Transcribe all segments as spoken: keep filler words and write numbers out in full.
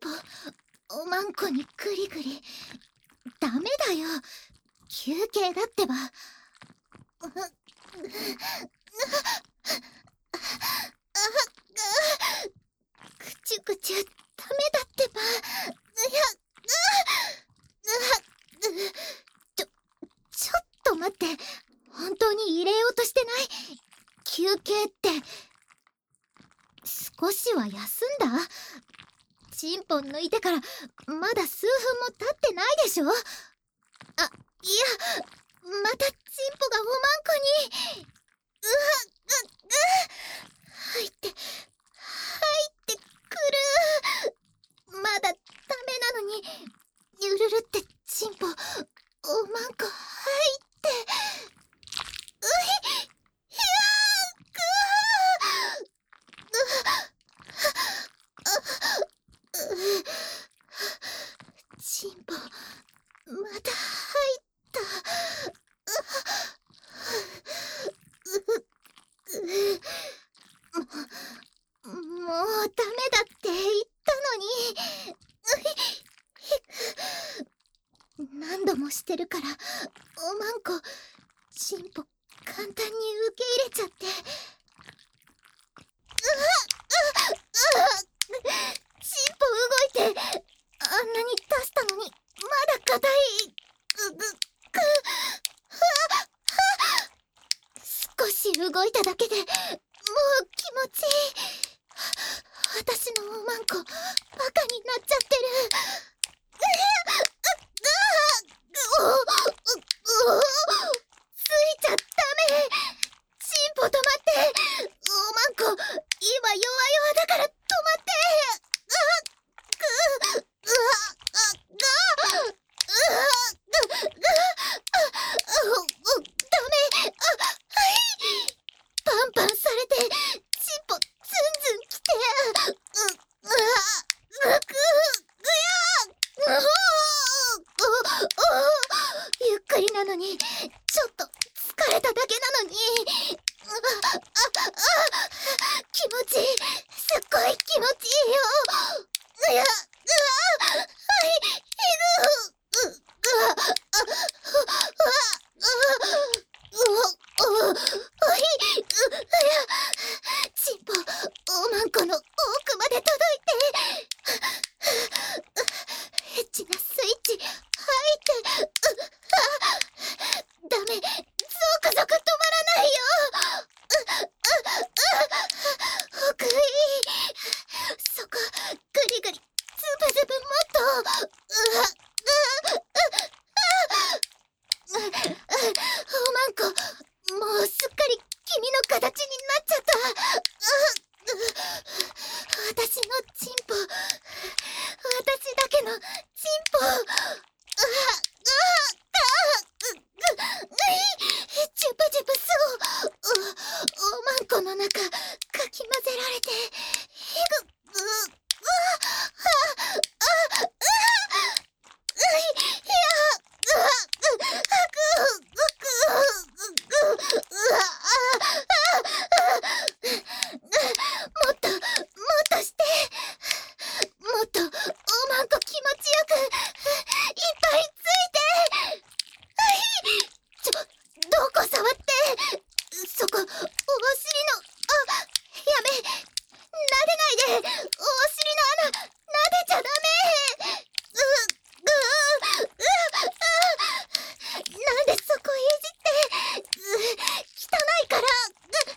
ポおまんこにグリグリ。ダメだよ、休憩だってば。ぐちゅぐちゅダメだってば。いや、ちょ、ちょっと待って、本当に入れようとしてない？休憩って、少しは休んだ？チンポ抜いてからまだ数分も経ってないでしょ？あ、いや、またチンポがおまんこに。うわ、う、う、入って、入ってくる。まだダメなのに、ゆるるってチンポ、おまんこ入って。うひ、ひゃーくー。チンポ、また入った。もう、もうダメだって言ったのに。何度もしてるから、おまんこ、チンポ簡単に受け入れちゃって。チンポ動いて、あんなに出したのに、まだ硬い。ぐ、ぐ、ぐ、少し動いただけで、もう気持ちいい。私のおまんこ、バカになっちゃってる。ついちゃダメ。チンポ止まって。おまんこ、今弱々だから止まって。パンパンされて、チンポズンズンきて。う、うわ、ぐ、ぐ、ぐや。ゆっくりなのに、ちょっと疲れただけなのに。あ、あ、あ、気持ちいい。すっごい気持ちいいよ。いや、うわ、はい、ひぐ、う、うわ、あ、うわ、う、う、う、はい、う、いや、チンポ、おまんこの奥まで届いて。エッチなスイッチ、入って、う、あ、ダメ、ゾクゾク止まらないよ。奥いい。そこ、グリグリ、ズブズブもっと。うわ、おまんこ、もうすっかり君の形になっちゃった。私のチンポ、私だけのチンポ。うわ、うわ、ジュブジュブそう。おまんこの中、かき混ぜられて、ひぐ、う、うわ、あ、あ、うわ、うい、や、うわ、う、ぐ、ぐ、ぐ、ぐ、うわ、もっと、もっとして。もっと、おまんこ気持ちよく、いっぱいついて。はい。ちょ、どこ触って。そこ、お尻の、あ、やめ。撫でないで。お尻の穴、撫でちゃダメ。う、ぐ、う、う、なんでそこいじって。う、汚いから。う、はい、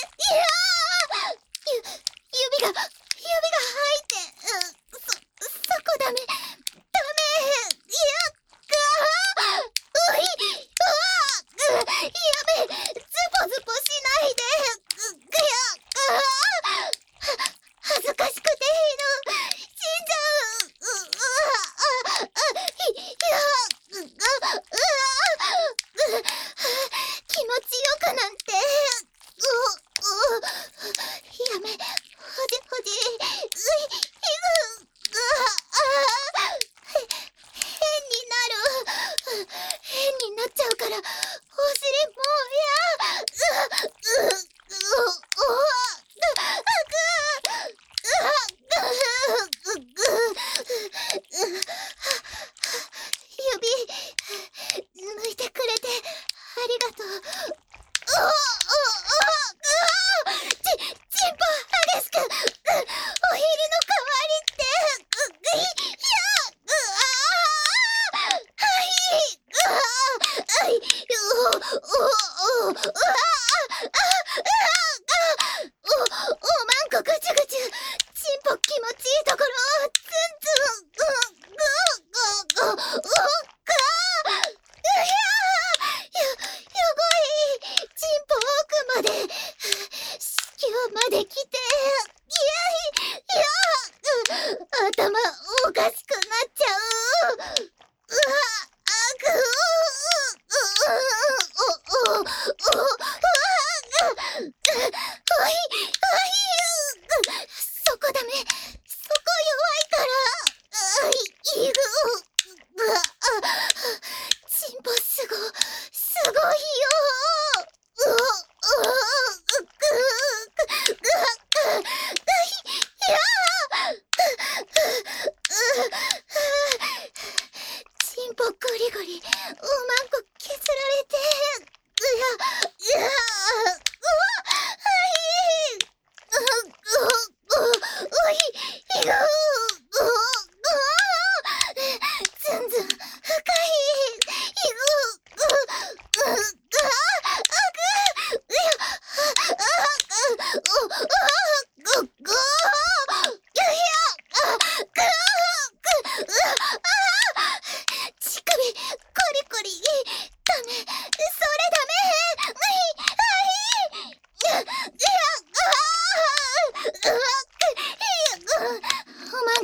いやー。ゆ、指が、指が入って。う、そ、そこダメ。ダメ。いや、がー。うい、うわ、ぐ、やめ。ズポズポしないで。ぐ、ぐや、がー。は、恥ずかし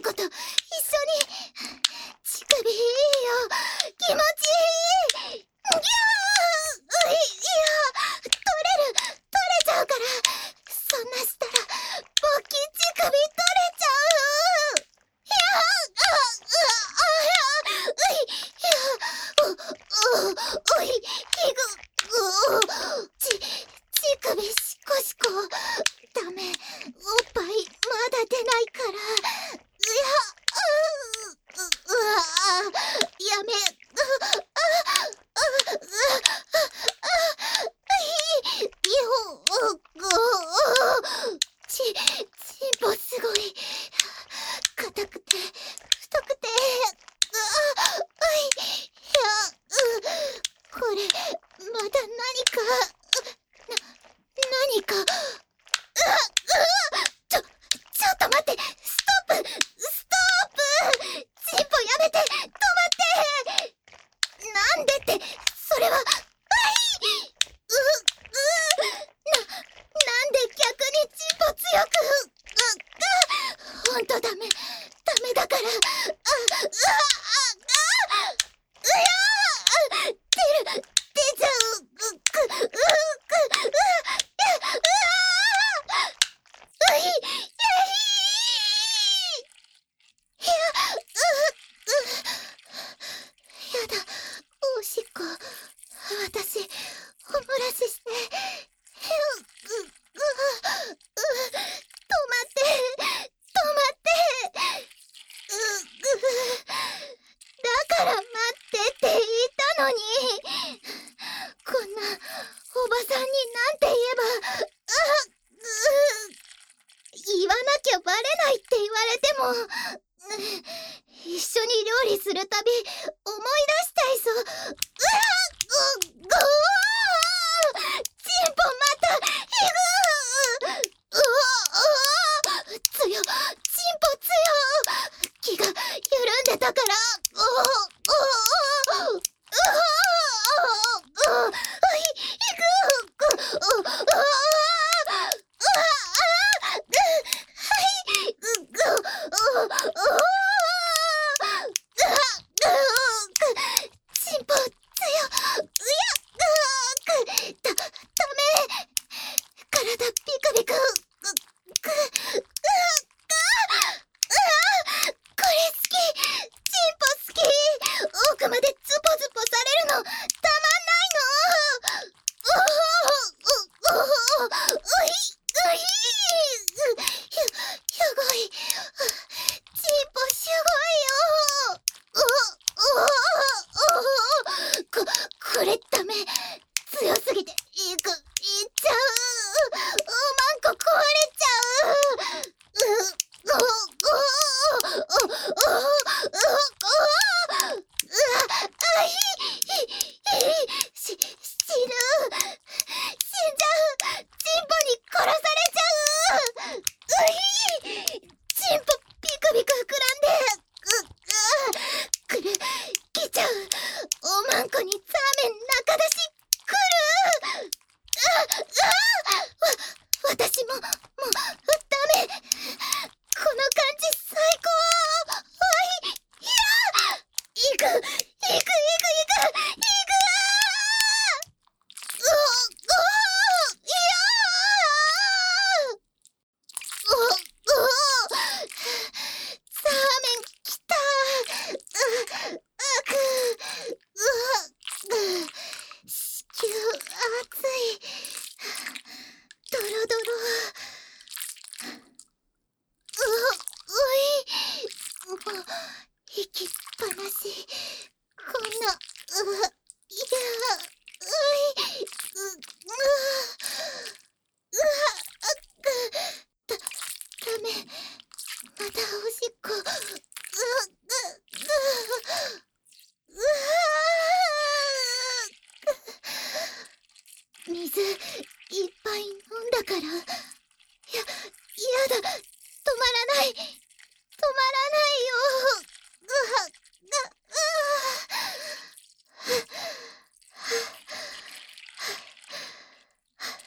子と一緒に。乳首いいよ、気持ちいい。ぎゃー、うい、いや、取れる、取れちゃうから。そんなしたらボキ乳首取れちゃう。いや、あ、あ、あ、うい、いや、う、う、うい、ひぐ、う、ち、乳首しこしこ。ダメ、おっぱいまだ出ないから。いや、う、う、うわ、やめ、う、あ、あ、う、あ、いいよ、う、う、ち、ちんぽすごい。硬くて、太くて、う、あ、うい、いや、う、これ、まだ何か、な、何か、うわ、うわ、ちょ、ちょっと待って、ストップ、ストップ、チンポやめて、止まって。なんでって、それは、あい、う、う、な、なんで逆にチンポ強く、う、あ、ほんとダメ、ダメだから、あ、うわ、あ、あ、うやー、出る、出ちゃう、う、く、う、く、う、う、や、うわー、うい、やい、いや、う、う、やだ、おしっこ、私、お漏らしして、う、う、う、う、止まって、止まって、う、う、だから待ってって言ったのに。こんなおばさんになんて言えば、あ、う、言わなきゃバレないって言われても、う、一緒に料理するたび思い出しちゃいそう。うわ、ぐ、ぐー、チンポまた、ひぐー、うわ、うわ、強、チンポ強、気が緩んでたから、う、う、う、う、う、う、い、いく、ぐ、う、う、う、う、う、はい、ぐ、ぐ、う、う、う、チンポ強、うや、ぐ、く、だ、ダメ、体ビクビク、ぐ、ぐ、う、が、うわ、これ好き、チンポ好き、奥までズポズポされるのたまんないの。う、う、う、う、うい、うい、う、ひゅ、ひゅごい、チンポしゅごいよ。う、う、う、こ、これダメ、強すぎて、いく、いっちゃう。おまんこ壊れちゃう。う、う、う、う、う、う、う、う、うわ、あ、ひ、ひ、ひ、し、死ぬ。死んじゃう。チンポに殺されちゃう。うひ、チンポビクビク膨らんで、う、う、くる、来ちゃう。おまんこにザーメン中出し、来る。う、う、わ、私も、もう、ダメ。この感じ最高。わい、いや、行く、行く、行く、行く、行く。う、う、いやー。う、う、ザーメン来た。う、うく、う、う、子宮熱い。ドロドロ。う、うい、もう、息っぱなし。こんな、う、いや、うい、う、う、うわ、あ、く、だ、ダメ。またおしっこ。う、う、う、うわー。水、いっぱい飲んだから。や、やだ。止まらない。止まらないよ。うわ、が、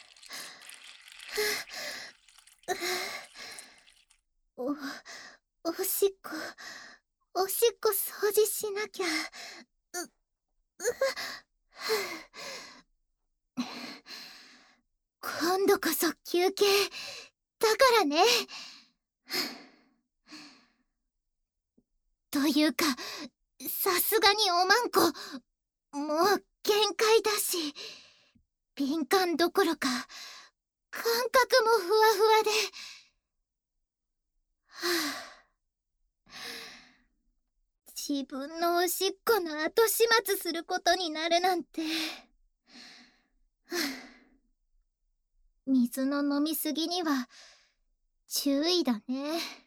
うわ。お、おおしっこおしっこ掃除しなきゃ。うう今度こそ休憩だからね。というか、さすがにおまんこもう限界だし、敏感どころか感覚もふわふわで、はあ、自分のおしっこの後始末することになるなんて、はあ、水の飲みすぎには注意だね。